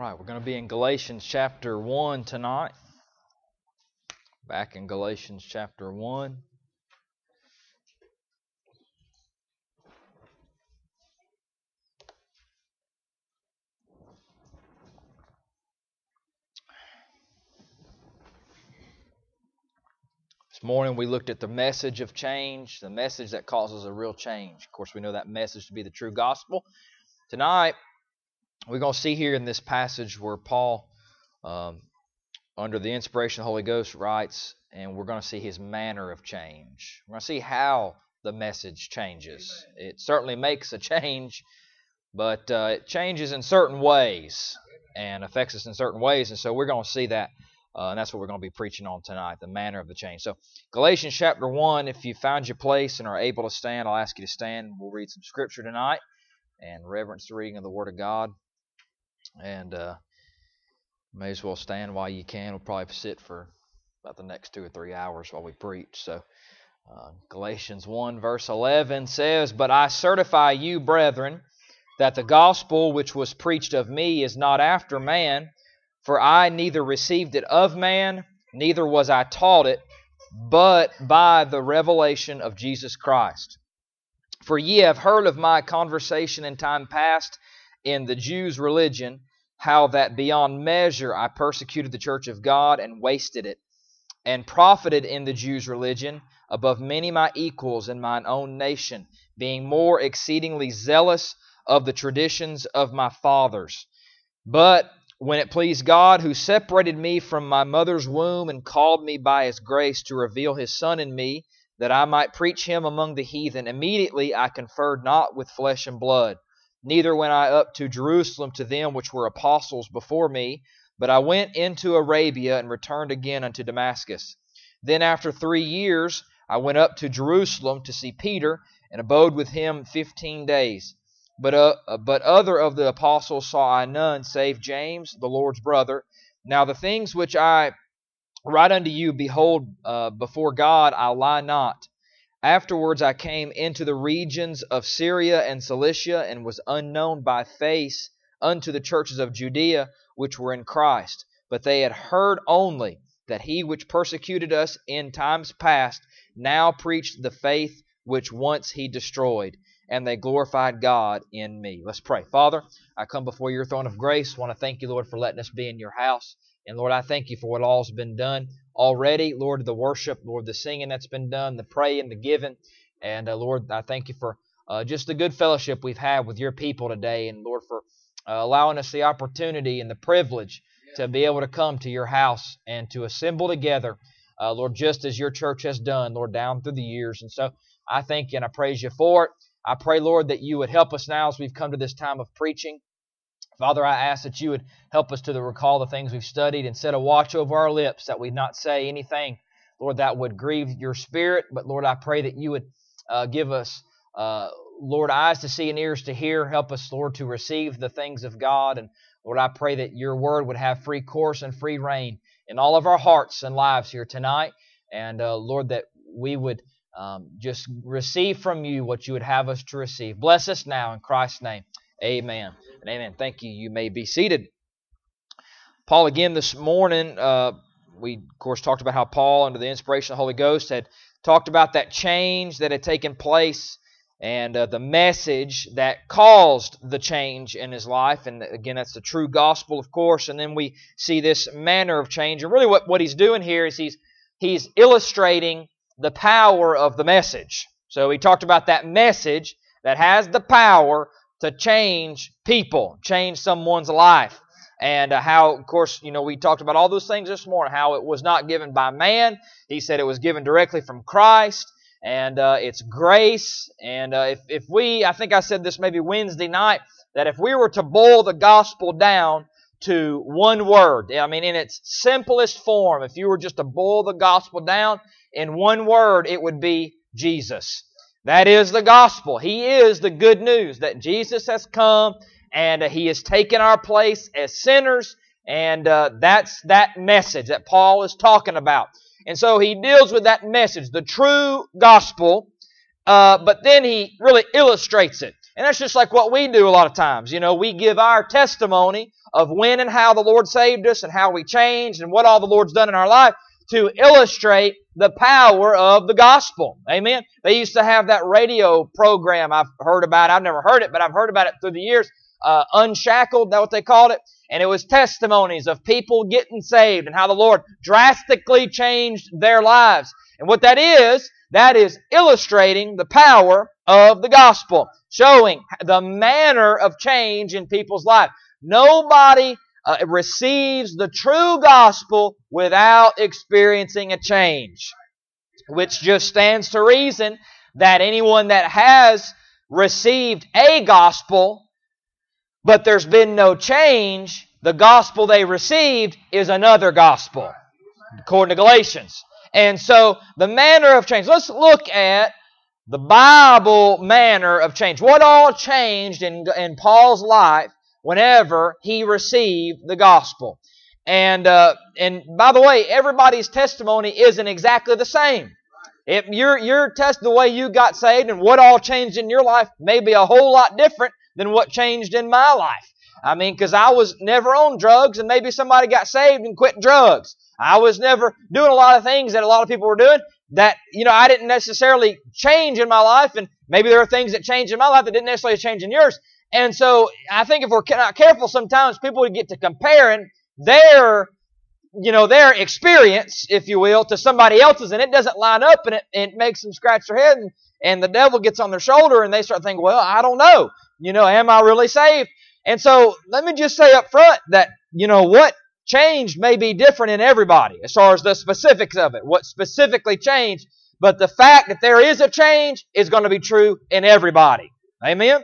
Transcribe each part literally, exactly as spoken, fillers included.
right, we're going to be in Galatians chapter one tonight. Back in Galatians chapter one. This morning we looked at the message of change, the message that causes a real change. Of course, we know that message to be the true gospel. Tonight, we're going to see here in this passage where Paul, um, under the inspiration of the Holy Ghost, writes, and we're going to see his manner of change. We're going to see how the message changes. Amen. It certainly makes a change, but uh, it changes in certain ways and affects us in certain ways, and so we're going to see that. Uh, and that's what we're going to be preaching on tonight, the manner of the change. So, Galatians chapter one, if you found your place and are able to stand, I'll ask you to stand. We'll read some scripture tonight and reverence the reading of the Word of God. And uh, may as well stand while you can. We'll probably sit for about the next two or three hours while we preach. So, uh, Galatians one verse eleven says, "But I certify you, brethren, that the gospel which was preached of me is not after man, for I neither received it of man, neither was I taught it, but by the revelation of Jesus Christ. For ye have heard of my conversation in time past in the Jews' religion, how that beyond measure I persecuted the church of God and wasted it, and profited in the Jews' religion above many my equals in mine own nation, being more exceedingly zealous of the traditions of my fathers. But when it pleased God, who separated me from my mother's womb and called me by His grace to reveal His Son in me, that I might preach Him among the heathen, immediately I conferred not with flesh and blood, neither went I up to Jerusalem to them which were apostles before me, but I went into Arabia and returned again unto Damascus. Then after three years I went up to Jerusalem to see Peter, and abode with him fifteen days. But uh, but other of the apostles saw I none, save James, the Lord's brother. Now the things which I write unto you, behold, uh, before God I lie not. Afterwards I came into the regions of Syria and Cilicia, and was unknown by face unto the churches of Judea, which were in Christ. But they had heard only that he which persecuted us in times past now preached the faith which once he destroyed. And they glorified God in me." Let's pray. Father, I come before your throne of grace. I want to thank you, Lord, for letting us be in your house. And Lord, I thank you for what all's been done already. Lord, the worship, Lord, the singing that's been done, the praying, the giving. And uh, Lord, I thank you for uh, just the good fellowship we've had with your people today. And Lord, for uh, allowing us the opportunity and the privilege to be able to come to your house and to assemble together, uh, Lord, just as your church has done, Lord, down through the years. And so I thank you and I praise you for it. I pray, Lord, that you would help us now as we've come to this time of preaching. Father, I ask that you would help us to recall the things we've studied and set a watch over our lips, that we not say anything, Lord, that would grieve your spirit. But, Lord, I pray that you would uh, give us, uh, Lord, eyes to see and ears to hear. Help us, Lord, to receive the things of God. And, Lord, I pray that your word would have free course and free reign in all of our hearts and lives here tonight. And, uh, Lord, that we would Um, just receive from you what you would have us to receive. Bless us now in Christ's name. Amen and amen. Thank you. You may be seated. Paul, again this morning, uh, we, of course, talked about how Paul, under the inspiration of the Holy Ghost, had talked about that change that had taken place and uh, the message that caused the change in his life. And again, that's the true gospel, of course. And then we see this manner of change. And really what, what he's doing here is he's he's illustrating the power of the message. So we talked about that message that has the power to change people, change someone's life. And uh, how, of course, you know, we talked about all those things this morning, how it was not given by man. He said it was given directly from Christ, and uh, it's grace. And uh, if, if we, I think I said this maybe Wednesday night, that if we were to boil the gospel down to one word, I mean, in its simplest form, if you were just to boil the gospel down in one word, it would be Jesus. That is the gospel. He is the good news that Jesus has come and He has taken our place as sinners, and uh, that's that message that Paul is talking about. And so he deals with that message, the true gospel, uh, but then he really illustrates it. And that's just like what we do a lot of times. You know, we give our testimony of when and how the Lord saved us and how we changed and what all the Lord's done in our life to illustrate the power of the gospel. Amen? They used to have that radio program I've heard about. I've never heard it, but I've heard about it through the years. Uh, Unshackled, that's what they called it. And it was testimonies of people getting saved and how the Lord drastically changed their lives. And what that is, that is illustrating the power of the gospel, showing the manner of change in people's lives. Nobody uh, receives the true gospel without experiencing a change, which just stands to reason that anyone that has received a gospel but there's been no change, the gospel they received is another gospel, according to Galatians. And so, the manner of change. Let's look at the Bible manner of change. What all changed in, in Paul's life whenever he received the gospel? And uh, and by the way, everybody's testimony isn't exactly the same. If your your test, the way you got saved and what all changed in your life may be a whole lot different than what changed in my life. I mean, because I was never on drugs, and maybe somebody got saved and quit drugs. I was never doing a lot of things that a lot of people were doing that, you know, I didn't necessarily change in my life, and maybe there are things that changed in my life that didn't necessarily change in yours. And so I think if we're not careful, sometimes people would get to comparing their, you know, their experience, if you will, to somebody else's, and it doesn't line up, and it, it makes them scratch their head, and, and the devil gets on their shoulder, and they start thinking, well, I don't know. You know, am I really saved? And so let me just say up front that, you know, what changed may be different in everybody as far as the specifics of it, what specifically changed. But the fact that there is a change is going to be true in everybody. Amen?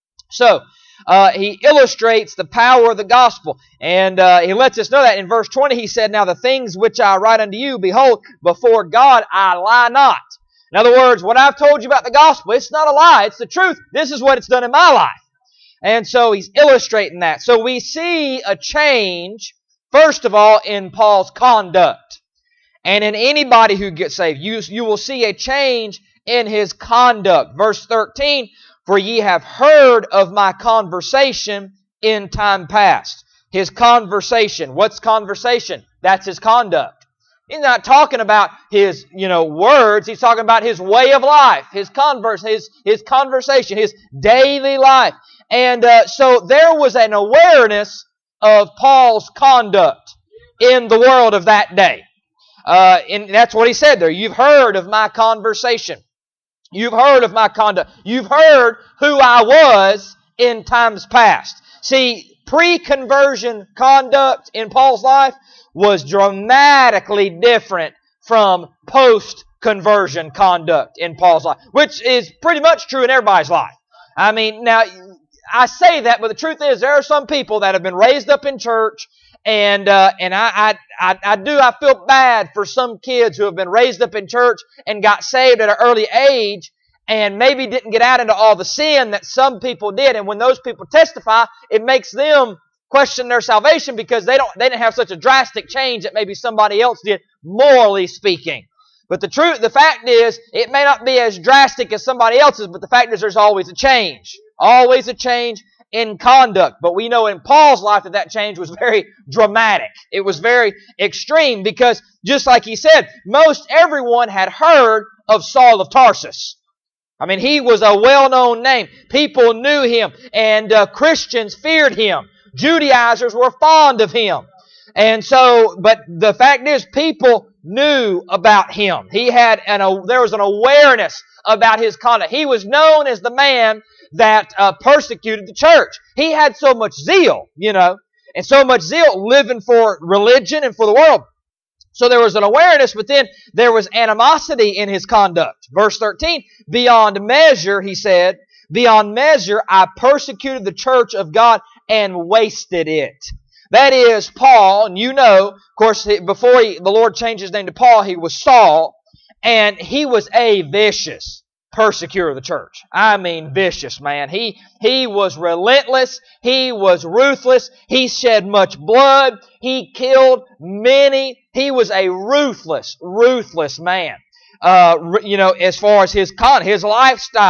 So, uh, he illustrates the power of the gospel. And uh, he lets us know that in verse twenty, he said, now the things which I write unto you, behold, before God I lie not. In other words, what I've told you about the gospel, it's not a lie, it's the truth. This is what it's done in my life. And so he's illustrating that. So we see a change, first of all, in Paul's conduct. And in anybody who gets saved, you, you will see a change in his conduct. Verse thirteen, for ye have heard of my conversation in time past. His conversation. What's conversation? That's his conduct. He's not talking about his, you know, words. He's talking about his way of life, his converse, his, his conversation, his daily life. And uh, so there was an awareness of Paul's conduct in the world of that day. Uh, and that's what he said there. You've heard of my conversation. You've heard of my conduct. You've heard who I was in times past. See, pre-conversion conduct in Paul's life was dramatically different from post-conversion conduct in Paul's life, which is pretty much true in everybody's life. I mean, now, I say that, but the truth is there are some people that have been raised up in church, and uh, and I, I, I, I do, I feel bad for some kids who have been raised up in church and got saved at an early age and maybe didn't get out into all the sin that some people did. And when those people testify, it makes them question their salvation because they don't they didn't have such a drastic change that maybe somebody else did, morally speaking. But the truth, the fact is, it may not be as drastic as somebody else's, but the fact is there's always a change. Always a change in conduct. But we know in Paul's life that that change was very dramatic. It was very extreme because, just like he said, most everyone had heard of Saul of Tarsus. I mean, he was a well-known name. People knew him, and uh, Christians feared him. Judaizers were fond of him. And so, but the fact is, people knew about him. He had an, a, there was an awareness about his conduct. He was known as the man that uh, persecuted the church. He had so much zeal, you know, and so much zeal living for religion and for the world. So there was an awareness, but then there was animosity in his conduct. Verse thirteen, beyond measure, he said, beyond measure I persecuted the church of God and wasted it. That is, Paul, and you know, of course, before he, the Lord changed his name to Paul, he was Saul, and he was a vicious persecutor of the church. I mean vicious, man. He, he was relentless. He was ruthless. He shed much blood. He killed many. He was a ruthless, ruthless man, uh, you know, as far as his con, his lifestyle.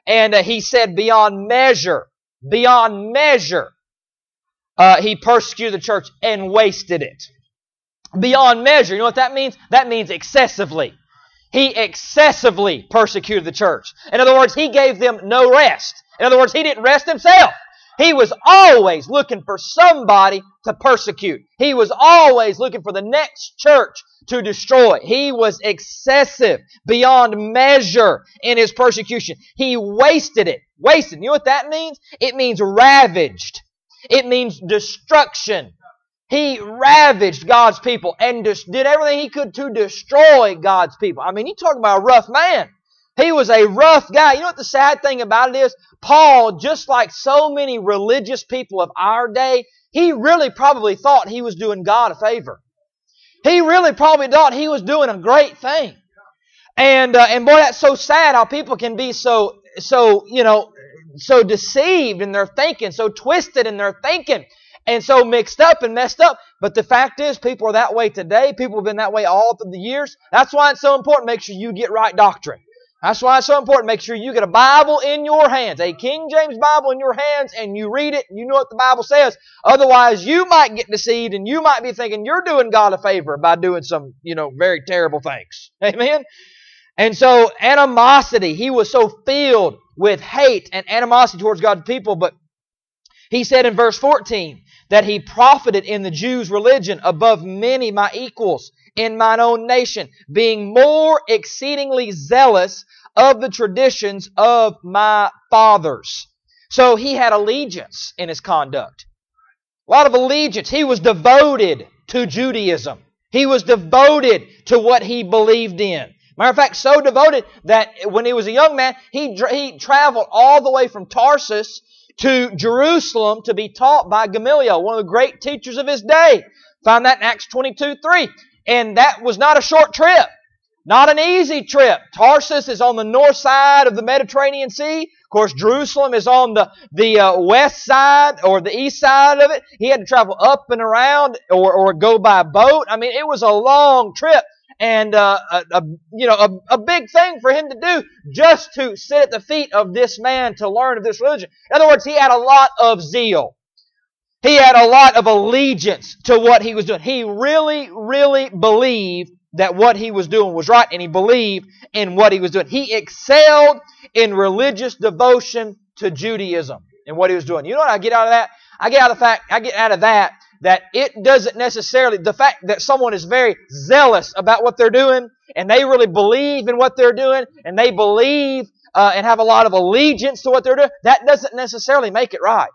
And uh, he said beyond measure, beyond measure, uh, he persecuted the church and wasted it. Beyond measure. You know what that means? That means excessively. He excessively persecuted the church. In other words, he gave them no rest. In other words, he didn't rest himself. He was always looking for somebody to persecute. He was always looking for the next church to destroy. He was excessive, beyond measure in his persecution. He wasted it. Wasted. You know what that means? It means ravaged. It means destruction. He ravaged God's people and did everything he could to destroy God's people. I mean, you talk about a rough man. He was a rough guy. You know what the sad thing about it is? Paul, just like so many religious people of our day, he really probably thought he was doing God a favor. He really probably thought he was doing a great thing. And uh, and boy, that's so sad how people can be so, so, you know, so deceived in their thinking, so twisted in their thinking, and so mixed up and messed up. But the fact is, people are that way today. People have been that way all through the years. That's why it's so important to make sure you get right doctrine. That's why it's so important to make sure you get a Bible in your hands, a King James Bible in your hands, and you read it and you know what the Bible says. Otherwise, you might get deceived and you might be thinking you're doing God a favor by doing some, you know, very terrible things. Amen? And so, animosity. He was so filled with hate and animosity towards God's people. But he said in verse fourteen that he profited in the Jews' religion above many my equals in mine own nation, being more exceedingly zealous of the traditions of my fathers. So he had allegiance in his conduct. A lot of allegiance. He was devoted to Judaism. He was devoted to what he believed in. Matter of fact, so devoted that when he was a young man, he, he traveled all the way from Tarsus to Jerusalem to be taught by Gamaliel, one of the great teachers of his day. Find that in Acts twenty-two three. And that was not a short trip. Not an easy trip. Tarsus is on the north side of the Mediterranean Sea. Of course, Jerusalem is on the, the uh, west side or the east side of it. He had to travel up and around or, or go by boat. I mean, it was a long trip. And uh, a, a you know a, a big thing for him to do just to sit at the feet of this man to learn of this religion. In other words, he had a lot of zeal. He had a lot of allegiance to what he was doing. He really, really believed that what he was doing was right, and he believed in what he was doing. He excelled in religious devotion to Judaism and what he was doing. You know what I get out of that? I get out of the fact. I get out of that. That it doesn't necessarily, the fact that someone is very zealous about what they're doing and they really believe in what they're doing and they believe uh, and have a lot of allegiance to what they're doing, that doesn't necessarily make it right.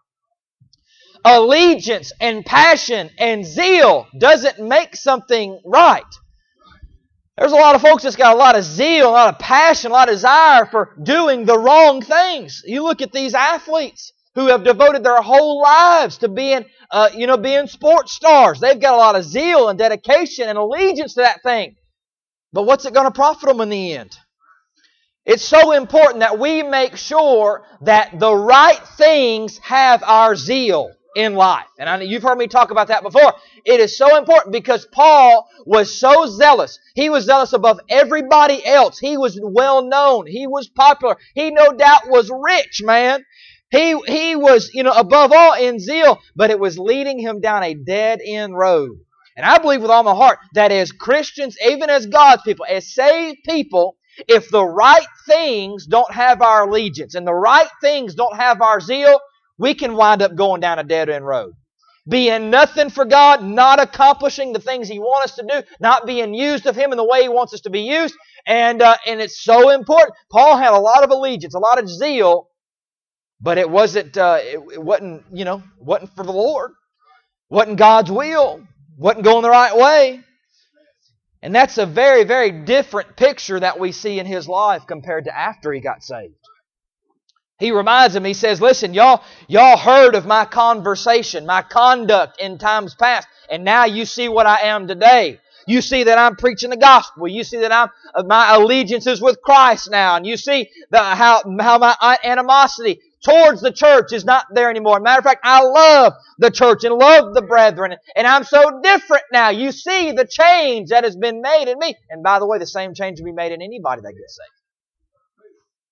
Allegiance and passion and zeal doesn't make something right. There's a lot of folks that's got a lot of zeal, a lot of passion, a lot of desire for doing the wrong things. You look at these athletes who have devoted their whole lives to being, uh, you know, being sports stars. They've got a lot of zeal and dedication and allegiance to that thing. But what's it going to profit them in the end? It's so important that we make sure that the right things have our zeal in life. And I, you've heard me talk about that before. It is so important because Paul was so zealous. He was zealous above everybody else. He was well known. He was popular. He no doubt was rich, man. He he was, you know, above all in zeal, but it was leading him down a dead-end road. And I believe with all my heart that as Christians, even as God's people, as saved people, if the right things don't have our allegiance and the right things don't have our zeal, we can wind up going down a dead-end road. Being nothing for God, not accomplishing the things He wants us to do, not being used of Him in the way He wants us to be used. And, uh, and it's so important. Paul had a lot of allegiance, a lot of zeal, but it wasn't, uh, it, it wasn't, you know, wasn't for the Lord. Wasn't God's will. Wasn't going the right way. And that's a very, very different picture that we see in his life compared to after he got saved. He reminds them, he says, listen, y'all, y'all heard of my conversation, my conduct in times past, and now you see what I am today. You see that I'm preaching the gospel. You see that I'm my allegiance is with Christ now. And you see the, how, how my animosity towards the church is not there anymore. Matter of fact, I love the church and love the brethren. And I'm so different now. You see the change that has been made in me. And by the way, the same change will be made in anybody that gets saved.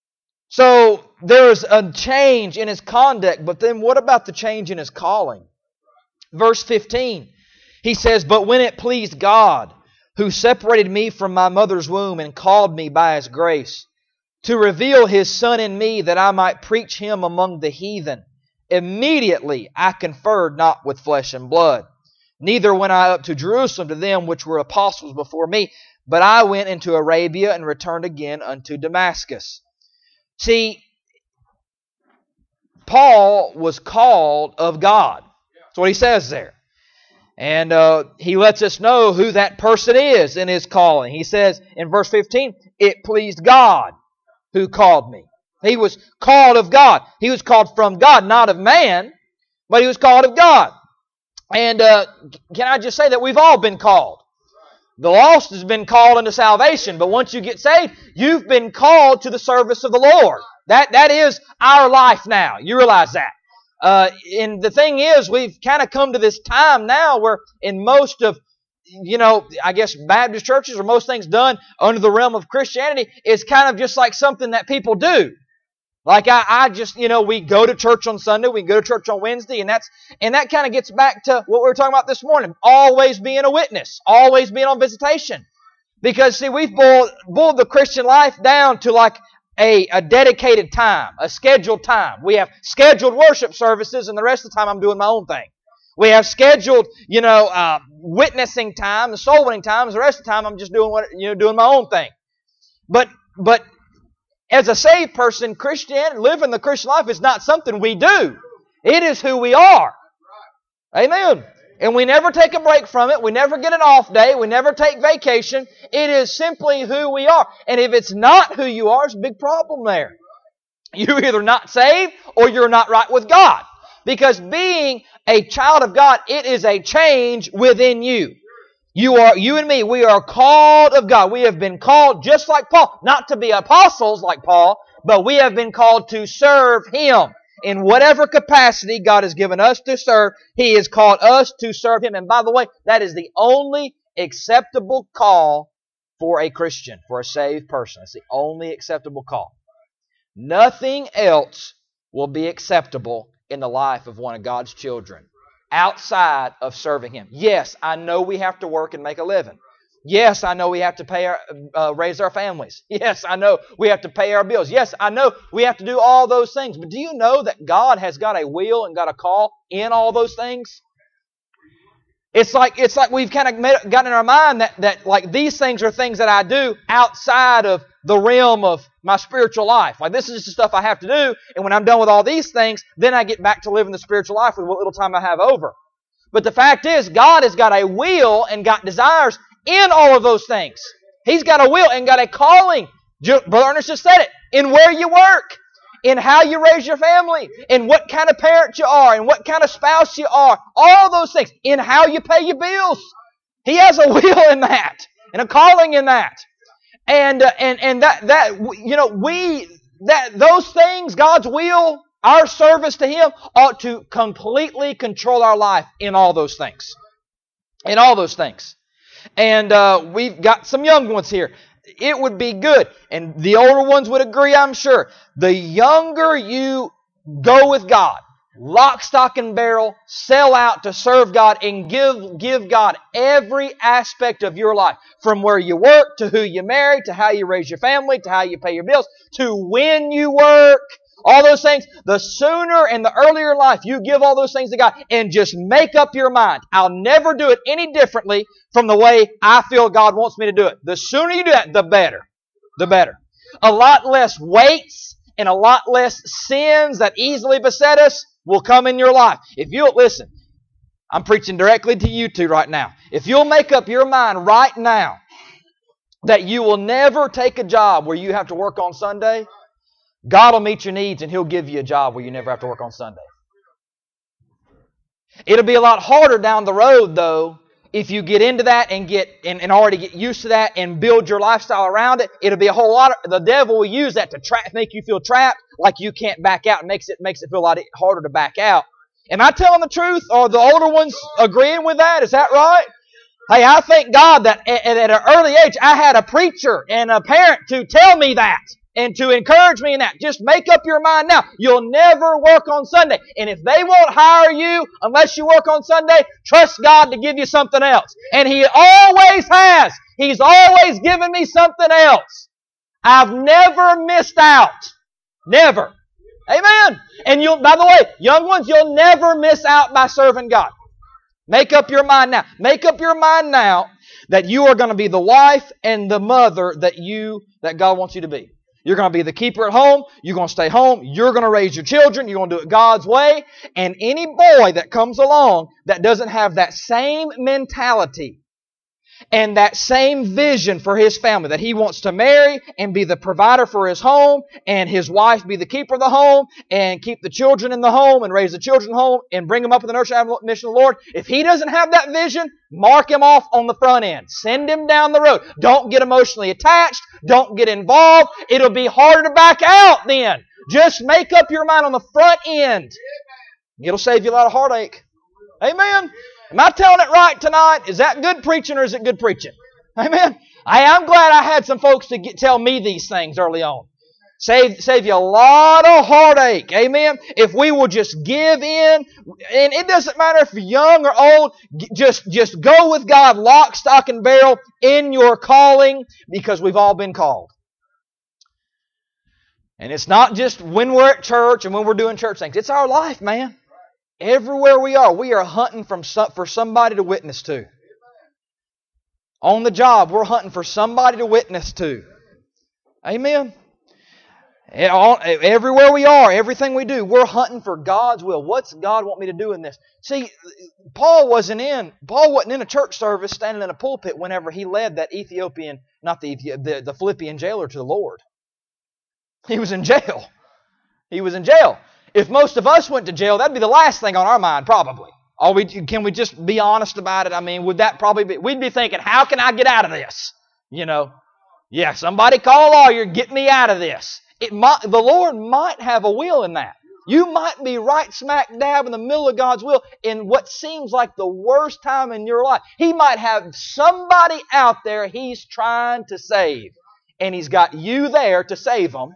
So there's a change in his conduct, but then what about the change in his calling? Verse fifteen, he says, "But when it pleased God, who separated me from my mother's womb and called me by His grace, to reveal His Son in me that I might preach Him among the heathen, immediately I conferred not with flesh and blood. Neither went I up to Jerusalem to them which were apostles before me, but I went into Arabia and returned again unto Damascus." See, Paul was called of God. That's what he says there. And uh, he lets us know who that person is in his calling. He says in verse fifteen, "It pleased God who called me." He was called of God. He was called from God, not of man, but he was called of God. And uh, can I just say that we've all been called? The lost has been called unto salvation, but once you get saved, you've been called to the service of the Lord. That That is our life now. You realize that. Uh, and the thing is, we've kind of come to this time now where in most of, you know, I guess Baptist churches or most things done under the realm of Christianity is kind of just like something that people do. Like I, I just, you know, we go to church on Sunday, we go to church on Wednesday, and that's and that kind of gets back to what we were talking about this morning. Always being a witness, always being on visitation. Because, see, we've boiled, boiled the Christian life down to like a, a dedicated time, a scheduled time. We have scheduled worship services, and the rest of the time I'm doing my own thing. We have scheduled, you know, uh, witnessing time, the soul winning times. The rest of the time I'm just doing what you know, doing my own thing. But but. As a saved person, Christianity, living the Christian life is not something we do. It is who we are. Amen. And we never take a break from it. We never get an off day. We never take vacation. It is simply who we are. And if it's not who you are, it's a big problem there. You're either not saved or you're not right with God. Because being a child of God, it is a change within you. You are, you and me, we are called of God. We have been called just like Paul, not to be apostles like Paul, but we have been called to serve Him. In whatever capacity God has given us to serve, He has called us to serve Him. And by the way, that is the only acceptable call for a Christian, for a saved person. It's the only acceptable call. Nothing else will be acceptable in the life of one of God's children outside of serving Him. Yes, I know we have to work and make a living. Yes, I know we have to pay our, uh, raise our families. Yes, I know we have to pay our bills. Yes, I know we have to do all those things. But do you know that God has got a will and got a call in all those things? It's like it's like we've kind of made, gotten in our mind that, that like these things are things that I do outside of the realm of my spiritual life. Like this is just the stuff I have to do, and when I'm done with all these things, then I get back to living the spiritual life with what little time I have over. But the fact is, God has got a will and got desires in all of those things. He's got a will and got a calling. Brother Ernest just said it. In where you work, in how you raise your family, in what kind of parent you are, in what kind of spouse you are, all those things, in how you pay your bills. He has a will in that and a calling in that. And uh, and and that that you know we that those things, God's will, our service to Him ought to completely control our life in all those things. In all those things. And uh, we've got some young ones here. It would be good, and the older ones would agree, I'm sure. The younger you go with God, lock, stock, and barrel, sell out to serve God and give, give God every aspect of your life, from where you work, to who you marry, to how you raise your family, to how you pay your bills, to when you work, all those things. The sooner and the earlier in life you give all those things to God and just make up your mind, I'll never do it any differently from the way I feel God wants me to do it. The sooner you do that, the better. The better. A lot less weights and a lot less sins that easily beset us will come in your life. If you'll listen, I'm preaching directly to you two right now. If you'll make up your mind right now that you will never take a job where you have to work on Sunday, God will meet your needs and He'll give you a job where you never have to work on Sunday. It'll be a lot harder down the road, though, if you get into that and get and, and already get used to that and build your lifestyle around it. It'll be a whole lot of, the devil will use that to trap, make you feel trapped, like you can't back out. It makes it makes it feel a lot harder to back out. Am I telling the truth? Are the older ones agreeing with that? Is that right? Hey, I thank God that at, at an early age I had a preacher and a parent to tell me that. and to encourage me in that. Just make up your mind now. You'll never work on Sunday. And if they won't hire you unless you work on Sunday, trust God to give you something else. And He always has. He's always given me something else. I've never missed out. Never. Amen. And you'll, by the way, young ones, you'll never miss out by serving God. Make up your mind now. Make up your mind now that you are going to be the wife and the mother that you that God wants you to be. You're going to be the keeper at home. You're going to stay home. You're going to raise your children. You're going to do it God's way. And any boy that comes along that doesn't have that same mentality and that same vision for his family, that he wants to marry and be the provider for his home, and his wife be the keeper of the home, and keep the children in the home, and raise the children home, and bring them up in the nurture and mission of the Lord. If he doesn't have that vision, mark him off on the front end. Send him down the road. Don't get emotionally attached. Don't get involved. It'll be harder to back out then. Just make up your mind on the front end. It'll save you a lot of heartache. Amen. Am I telling it right tonight? Is that good preaching or is it good preaching? Amen. I am glad I had some folks to get, tell me these things early on. Save, save you a lot of heartache. Amen. If we will just give in, and it doesn't matter if you're young or old, just, just go with God lock, stock, and barrel in your calling, because we've all been called. And it's not just when we're at church and when we're doing church things. It's our life, man. Everywhere we are, we are hunting from some, for somebody to witness to. On the job, we're hunting for somebody to witness to. Amen. Everywhere we are, everything we do, we're hunting for God's will. What's God want me to do in this? See, Paul wasn't in Paul wasn't in a church service standing in a pulpit whenever he led that Ethiopian, not the the, the Philippian jailer to the Lord. He was in jail. He was in jail. If most of us went to jail, that'd be the last thing on our mind, probably. Or we, can we just be honest about it? I mean, would that probably be... We'd be thinking, how can I get out of this? You know, yeah, somebody call a lawyer, get me out of this. It might, the Lord might have a will in that. You might be right smack dab in the middle of God's will in what seems like the worst time in your life. He might have somebody out there He's trying to save. And He's got you there to save them.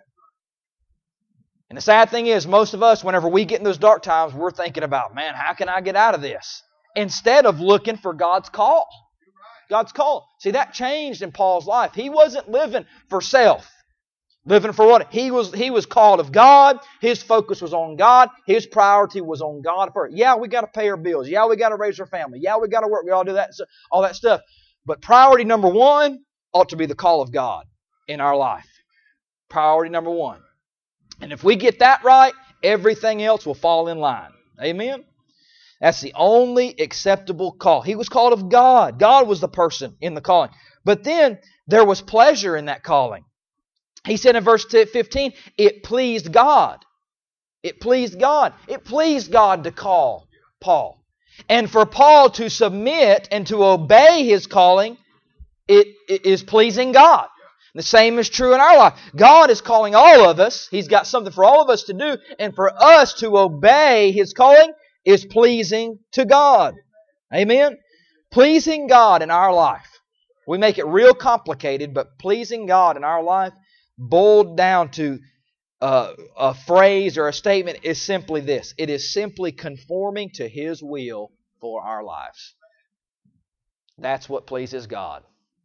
And the sad thing is, most of us, whenever we get in those dark times, we're thinking about, man, how can I get out of this? Instead of looking for God's call. God's call. See, that changed in Paul's life. He wasn't living for self. Living for what? He was, he was called of God. His focus was on God. His priority was on God first. Yeah, we got to pay our bills. Yeah, we got to raise our family. Yeah, we got to work. We all do that, all that stuff. But priority number one ought to be the call of God in our life. Priority number one. And if we get that right, everything else will fall in line. Amen? That's the only acceptable call. He was called of God. God was the person in the calling. But then there was pleasure in that calling. He said in verse fifteen, it pleased God. It pleased God. It pleased God to call Paul. And for Paul to submit and to obey his calling, it, it is pleasing God. The same is true in our life. God is calling all of us. He's got something for all of us to do. And for us to obey His calling is pleasing to God. Amen? Pleasing God in our life. We make it real complicated, but pleasing God in our life, boiled down to uh, a phrase or a statement, is simply this. It is simply conforming to His will for our lives. That's what pleases God.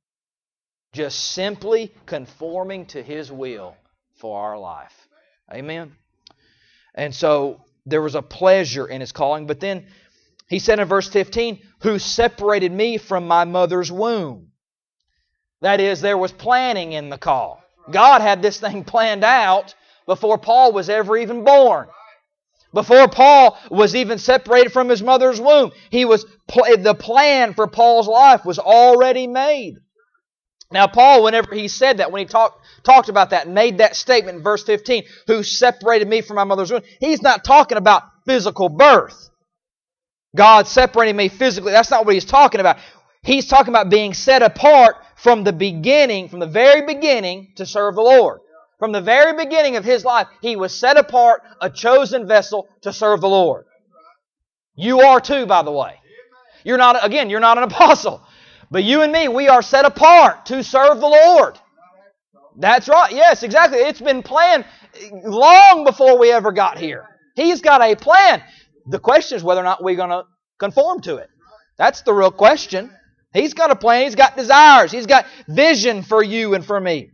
Just simply conforming to His will for our life. Amen? And so there was a pleasure in His calling. But then He said in verse fifteen, who separated me from my mother's womb. That is, there was planning in the call. God had this thing planned out before Paul was ever even born. Before Paul was even separated from his mother's womb. He was the plan for Paul's life was already made. Now, Paul, whenever he said that, when he talked talked about that, made that statement in verse fifteen, who separated me from my mother's womb, he's not talking about physical birth. God separating me physically. That's not what he's talking about. He's talking about being set apart from the beginning, from the very beginning, to serve the Lord. From the very beginning of his life, he was set apart, a chosen vessel to serve the Lord. You are too, by the way. You're not, again, you're not an apostle. But you and me, we are set apart to serve the Lord. That's right. Yes, exactly. It's been planned long before we ever got here. He's got a plan. The question is whether or not we're going to conform to it. That's the real question. He's got a plan. He's got desires. He's got vision for you and for me.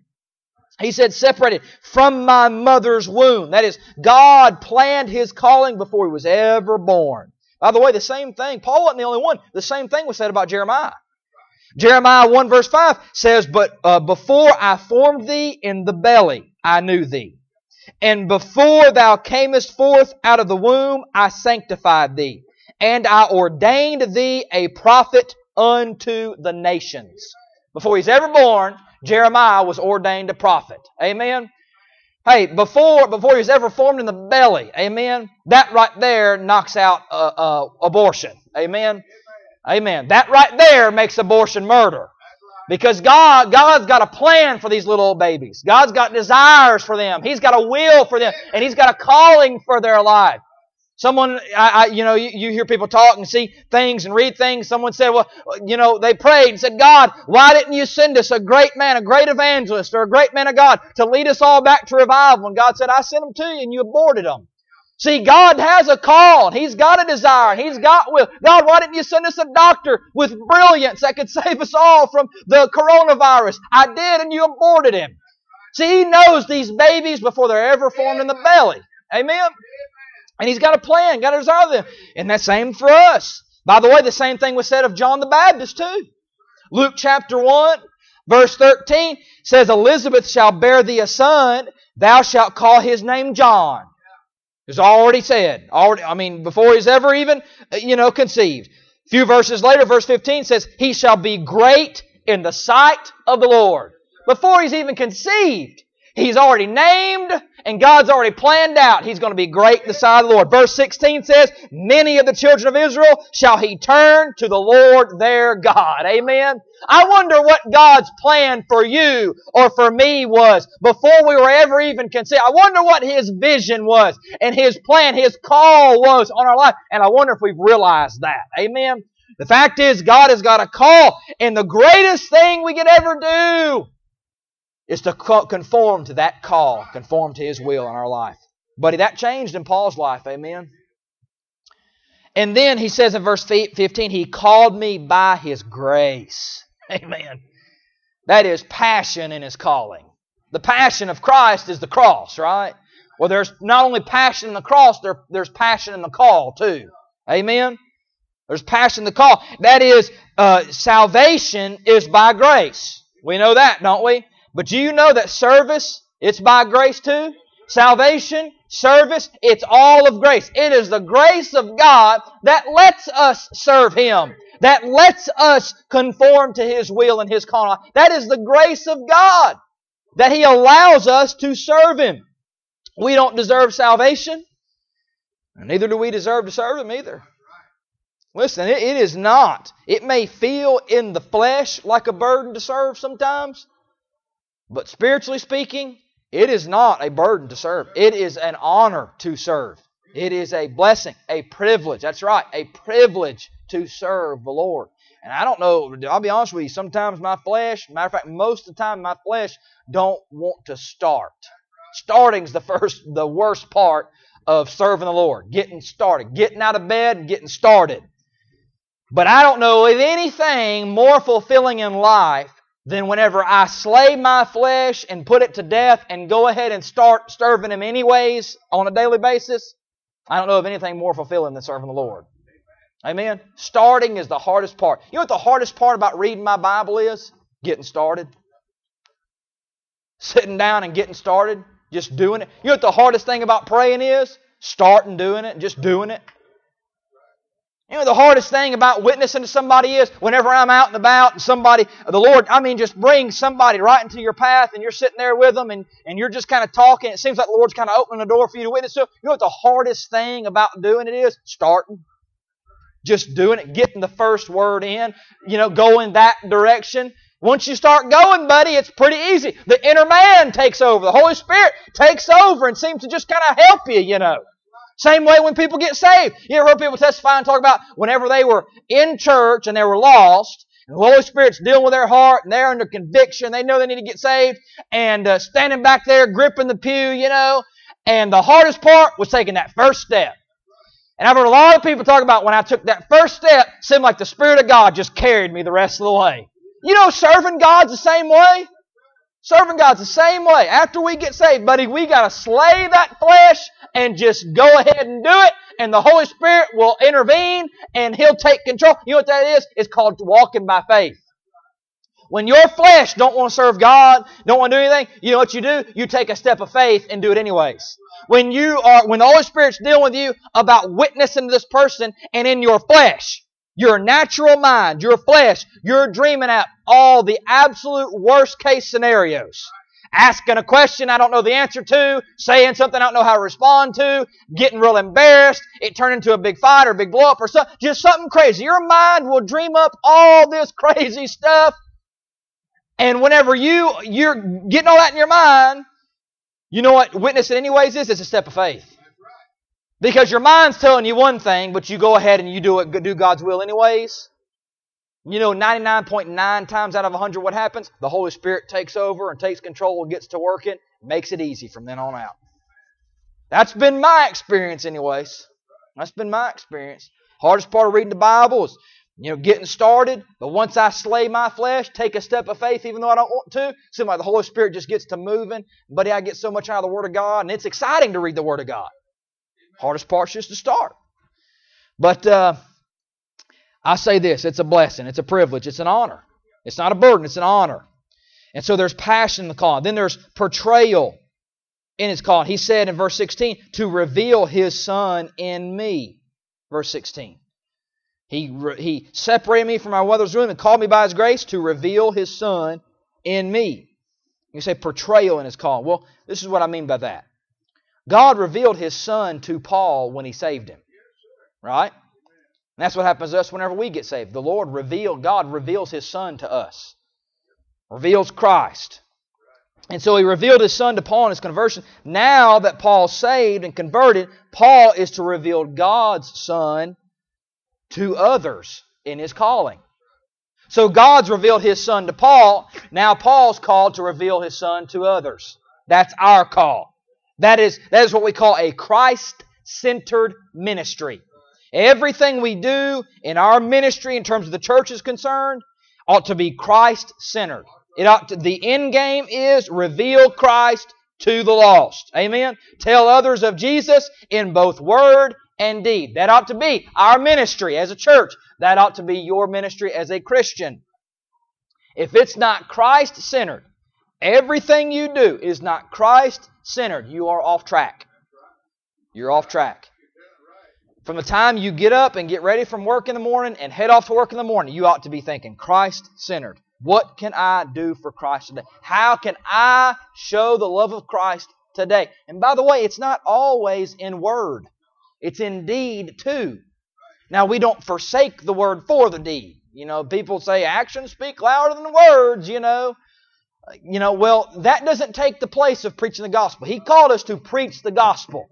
He said, separated from my mother's womb. That is, God planned His calling before He was ever born. By the way, the same thing, Paul wasn't the only one. The same thing was said about Jeremiah. Jeremiah one verse five says, But uh, before I formed thee in the belly, I knew thee. And before thou camest forth out of the womb, I sanctified thee. And I ordained thee a prophet unto the nations. Before he's ever born, Jeremiah was ordained a prophet. Amen? Hey, before before he was ever formed in the belly, amen, that right there knocks out uh, uh, abortion. Amen? Amen. That right there makes abortion murder. Because God, God's got a plan for these little babies. God's got desires for them. He's got a will for them. And He's got a calling for their life. Someone, I, I, you know, you, you hear people talk and see things and read things. Someone said, well, you know, they prayed and said, God, why didn't you send us a great man, a great evangelist, or a great man of God to lead us all back to revival? And God said, I sent them to you and you aborted them. See, God has a call, and He's got a desire, and He's got will. God, why didn't you send us a doctor with brilliance that could save us all from the coronavirus? I did, and you aborted him. See, He knows these babies before they're ever formed in the belly. Amen? And He's got a plan, got a desire of them. And that's same for us. By the way, the same thing was said of John the Baptist too. Luke chapter one, verse thirteen says, Elizabeth shall bear thee a son, thou shalt call his name John. It's already said. Already, I mean, before he's ever even, you know, conceived. A few verses later, verse fifteen says, He shall be great in the sight of the Lord. Before he's even conceived, He's already named, and God's already planned out. He's going to be great in the sight of the Lord. Verse sixteen says, Many of the children of Israel shall He turn to the Lord their God. Amen? I wonder what God's plan for you or for me was before we were ever even conceived. I wonder what His vision was and His plan, His call was on our life. And I wonder if we've realized that. Amen? The fact is, God has got a call, and the greatest thing we could ever do is to conform to that call, conform to His will in our life. Buddy, that changed in Paul's life, amen? And then he says in verse fifteen, He called me by His grace. Amen. That is passion in His calling. The passion of Christ is the cross, right? Well, there's not only passion in the cross, there, there's passion in the call too. Amen? There's passion in the call. That is, uh, salvation is by grace. We know that, don't we? But do you know that service, it's by grace too? Salvation, service, it's all of grace. It is the grace of God that lets us serve Him, that lets us conform to His will and His calling. That is the grace of God, that He allows us to serve Him. We don't deserve salvation, and neither do we deserve to serve Him either. Listen, it, it is not. It may feel in the flesh like a burden to serve sometimes, but spiritually speaking, it is not a burden to serve. It is an honor to serve. It is a blessing, a privilege. That's right, a privilege to serve the Lord. And I don't know, I'll be honest with you, sometimes my flesh, matter of fact, most of the time my flesh don't want to start. Starting's the first, the worst part of serving the Lord. Getting started. Getting out of bed and getting started. But I don't know of anything more fulfilling in life than whenever I slay my flesh and put it to death and go ahead and start serving Him anyways on a daily basis. I don't know of anything more fulfilling than serving the Lord. Amen? Starting is the hardest part. You know what the hardest part about reading my Bible is? Getting started. Sitting down and getting started. Just doing it. You know what the hardest thing about praying is? Starting doing it and just doing it. You know, the hardest thing about witnessing to somebody is whenever I'm out and about and somebody, the Lord, I mean, just brings somebody right into your path and you're sitting there with them and, and you're just kind of talking. It seems like the Lord's kind of opening the door for you to witness to. You know what the hardest thing about doing it is? Starting. Just doing it, getting the first word in, you know, going that direction. Once you start going, buddy, it's pretty easy. The inner man takes over. The Holy Spirit takes over and seems to just kind of help you, you know. Same way when people get saved. You ever heard people testify and talk about whenever they were in church and they were lost, The Holy Spirit's dealing with their heart, and they're under conviction. They know they need to get saved, and uh, standing back there, gripping the pew, you know. And the hardest part was taking that first step. And I've heard a lot of people talk about when I took that first step, it seemed like the Spirit of God just carried me the rest of the way. You know, serving God's the same way. Serving God's the same way. After we get saved, buddy, we got to slay that flesh and just go ahead and do it. And the Holy Spirit will intervene and He'll take control. You know what that is? It's called walking by faith. When your flesh don't want to serve God, don't want to do anything, you know what you do? You take a step of faith and do it anyways. When you are, when the Holy Spirit's dealing with you about witnessing to this person, and in your flesh, your natural mind, your flesh, you're dreaming out all the absolute worst case scenarios. Asking a question I don't know the answer to, saying something I don't know how to respond to, getting real embarrassed, it turned into a big fight or a big blow up or something, just something crazy. Your mind will dream up all this crazy stuff. And whenever you, you're getting all that in your mind, you know what witnessing anyways is? It's a step of faith. Because your mind's telling you one thing, but you go ahead and you do it, do God's will anyways. You know, ninety-nine point nine times out of one hundred what happens? The Holy Spirit takes over and takes control and gets to working, makes it easy from then on out. That's been my experience anyways. That's been my experience. Hardest part of reading the Bible is, you know, getting started. But once I slay my flesh, take a step of faith even though I don't want to, seems like the Holy Spirit just gets to moving. Buddy, I get so much out of the Word of God, and it's exciting to read the Word of God. Hardest part's just to start. But uh, I say this, it's a blessing, it's a privilege, it's an honor. It's not a burden, it's an honor. And so there's passion in the calling. Then there's portrayal in His calling. He said in verse sixteen, to reveal His Son in me. Verse sixteen. He, he separated me from my mother's womb and called me by His grace to reveal His Son in me. You say portrayal in His calling. Well, this is what I mean by that. God revealed His Son to Paul when He saved him. Right? And that's what happens to us whenever we get saved. The Lord revealed, God reveals His Son to us. Reveals Christ. And so He revealed His Son to Paul in his conversion. Now that Paul's saved and converted, Paul is to reveal God's Son to others in his calling. So God's revealed His Son to Paul. Now Paul's called to reveal His Son to others. That's our call. That is, that is what we call a Christ-centered ministry. Everything we do in our ministry in terms of the church is concerned ought to be Christ-centered. It ought to, the end game is reveal Christ to the lost. Amen? Tell others of Jesus in both word and deed. That ought to be our ministry as a church. That ought to be your ministry as a Christian. If it's not Christ-centered, everything you do is not Christ-centered, you are off track. You're off track. From the time you get up and get ready from work in the morning and head off to work in the morning, you ought to be thinking Christ-centered. What can I do for Christ today? How can I show the love of Christ today? And by the way, it's not always in word. It's in deed too. Now, we don't forsake the word for the deed. You know, people say actions speak louder than words, you know. You know, well, that doesn't take the place of preaching the gospel. He called us to preach the gospel.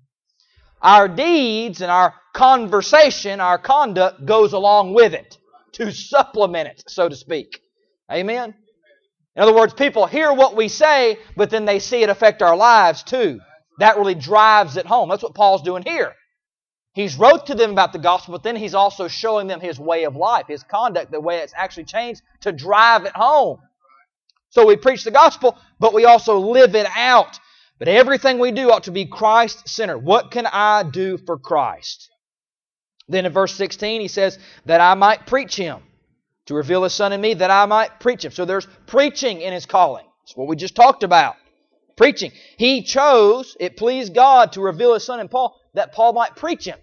Our deeds and our conversation, our conduct goes along with it to supplement it, so to speak. Amen? In other words, people hear what we say, but then they see it affect our lives too. That really drives it home. That's what Paul's doing here. He's wrote to them about the gospel, but then he's also showing them his way of life, his conduct, the way it's actually changed to drive it home. So we preach the gospel, but we also live it out. But everything we do ought to be Christ-centered. What can I do for Christ? Then in verse sixteen, he says, that I might preach Him. To reveal His Son in me, that I might preach Him. So there's preaching in His calling. That's what we just talked about. Preaching. He chose, it pleased God to reveal His Son in Paul, that Paul might preach Him.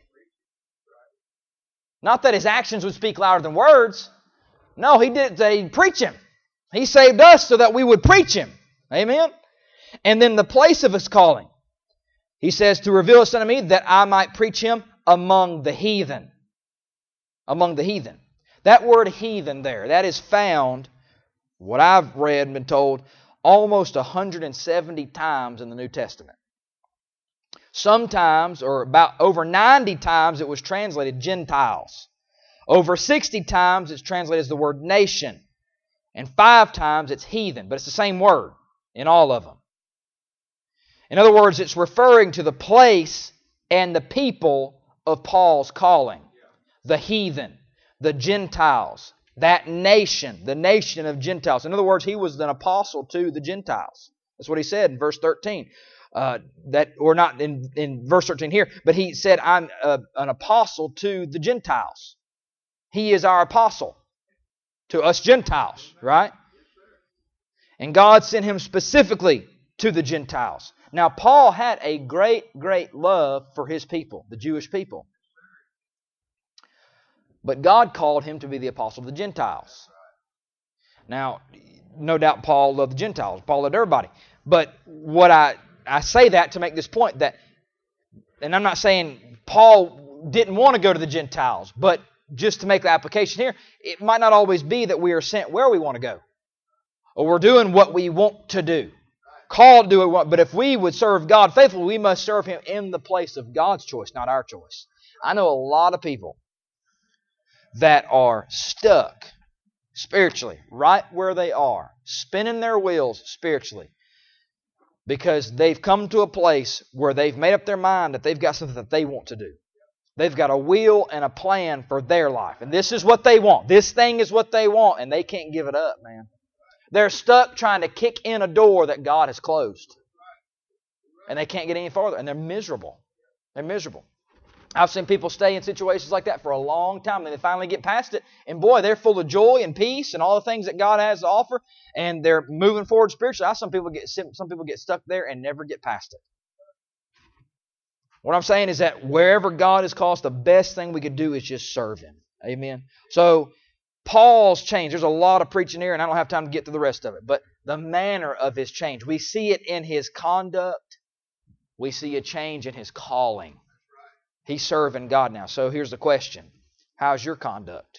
Not that his actions would speak louder than words. No, He did that He'd preach Him. He saved us so that we would preach Him. Amen? And then the place of His calling. He says, to reveal His Son to me, that I might preach Him among the heathen. Among the heathen. That word heathen there, that is found, what I've read and been told, almost one hundred seventy times in the New Testament. Sometimes, or about over ninety times, it was translated Gentiles. Over sixty times it's translated as the word nation. And five times it's heathen. But it's the same word in all of them. In other words, it's referring to the place and the people of Paul's calling. The heathen, the Gentiles, that nation, the nation of Gentiles. In other words, he was an apostle to the Gentiles. That's what he said in verse thirteen. Uh, that or not in, in verse thirteen here, but he said, I'm a, an apostle to the Gentiles. He is our apostle to us Gentiles, right? And God sent him specifically to the Gentiles. Now, Paul had a great, great love for his people, the Jewish people. But God called him to be the apostle of the Gentiles. Now, no doubt Paul loved the Gentiles. Paul loved everybody. But what I, I say that to make this point that, and I'm not saying Paul didn't want to go to the Gentiles, but just to make the application here, it might not always be that we are sent where we want to go. Or we're doing what we want to do. Called to do what we want. But if we would serve God faithfully, we must serve Him in the place of God's choice, not our choice. I know a lot of people that are stuck spiritually, right where they are, spinning their wheels spiritually, because they've come to a place where they've made up their mind that they've got something that they want to do. They've got a will and a plan for their life. And this is what they want. This thing is what they want, and they can't give it up, man. They're stuck trying to kick in a door that God has closed. And they can't get any farther, and they're miserable. They're miserable. I've seen people stay in situations like that for a long time, and they finally get past it, and boy, they're full of joy and peace and all the things that God has to offer, and they're moving forward spiritually. Some people get some people get stuck there and never get past it. What I'm saying is that wherever God has called us, the best thing we could do is just serve Him. Amen. So Paul's change. There's a lot of preaching here, and I don't have time to get to the rest of it. But the manner of his change, we see it in his conduct. We see a change in his calling. He's serving God now. So here's the question. How's your conduct?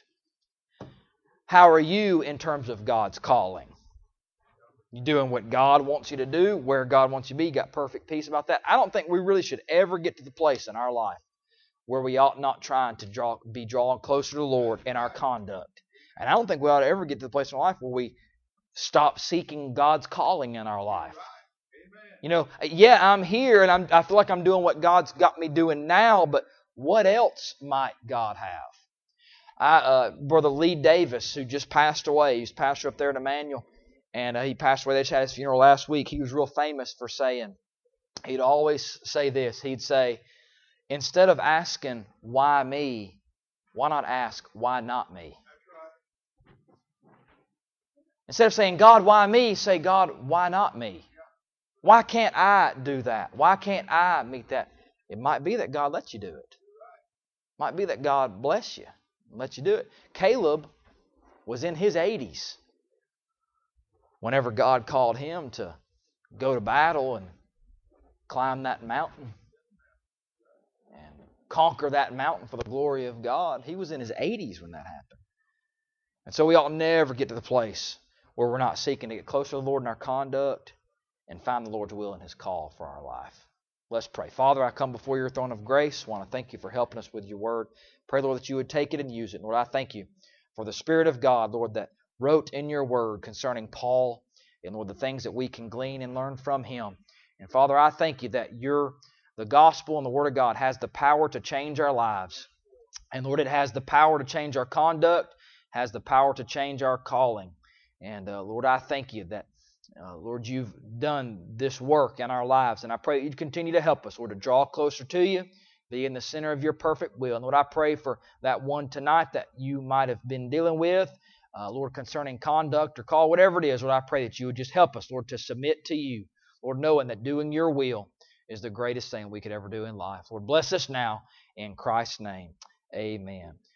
How are you in terms of God's calling? You doing what God wants you to do, where God wants you to be? You got perfect peace about that? I don't think we really should ever get to the place in our life where we ought not trying to draw, be drawn closer to the Lord in our conduct. And I don't think we ought to ever get to the place in our life where we stop seeking God's calling in our life. You know, yeah, I'm here and I'm, I feel like I'm doing what God's got me doing now, but what else might God have? I, uh, Brother Lee Davis, who just passed away, he's pastor up there at Emmanuel, and uh, he passed away. They just had his funeral last week. He was real famous for saying, he'd always say this. He'd say, instead of asking, why me, why not ask, why not me? Instead of saying, God, why me? Say, God, why not me? Why can't I do that? Why can't I meet that? It might be that God lets you do it. It might be that God bless you and let you do it. Caleb was in his eighties whenever God called him to go to battle and climb that mountain and conquer that mountain for the glory of God. He was in his eighties when that happened. And so we ought never get to the place where we're not seeking to get closer to the Lord in our conduct and find the Lord's will and His call for our life. Let's pray. Father, I come before your throne of grace. I want to thank you for helping us with your word. Pray, Lord, that you would take it and use it. Lord, I thank you for the Spirit of God, Lord, that wrote in your word concerning Paul and, Lord, the things that we can glean and learn from him. And, Father, I thank you that your the gospel and the word of God has the power to change our lives. And, Lord, it has the power to change our conduct, has the power to change our calling. And, uh, Lord, I thank you that, uh, Lord, you've done this work in our lives. And I pray that you'd continue to help us, Lord, to draw closer to you, be in the center of your perfect will. And, Lord, I pray for that one tonight that you might have been dealing with, uh, Lord, concerning conduct or call, whatever it is. Lord, I pray that you would just help us, Lord, to submit to you, Lord, knowing that doing your will is the greatest thing we could ever do in life. Lord, bless us now in Christ's name. Amen.